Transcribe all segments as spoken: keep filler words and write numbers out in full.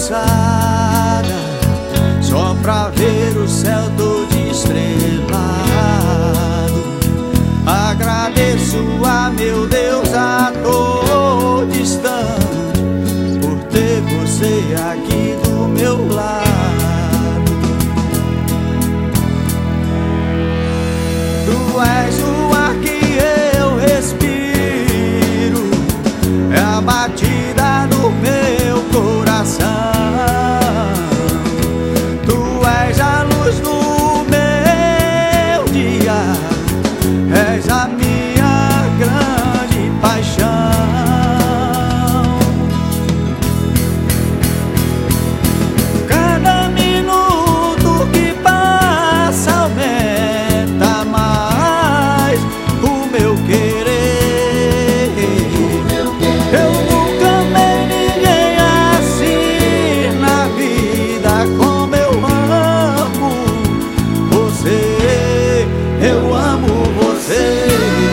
calçada, só pra ver o céu todo estrelado. Agradeço a meu Deus a todo instante por ter você aqui do meu lado. Tu és o ar que eu respiro, é a batida do meu coração. Tu és a luz do meu dia, és a minha grande paixão. Cada minuto que passa aumenta mais o meu querer. Eu nunca amei ninguém assim na vida como eu amo você. Eu amo você.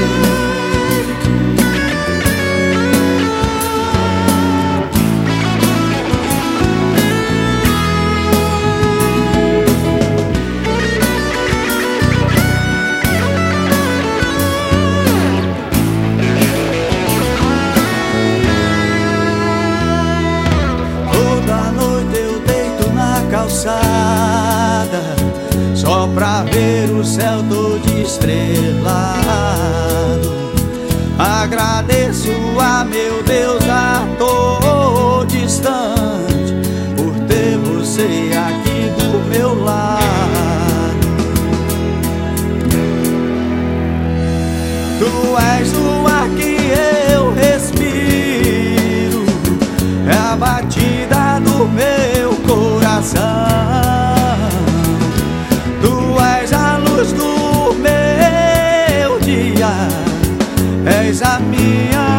Toda noite eu deito na calçada, só pra ver o céu todo estrelado. Agradeço a meu Deus a todo instante por ter você aqui do meu lado. Tu és o ar que eu respiro, é a batida do meu coração. Tu és a luz do meu dia, és a minha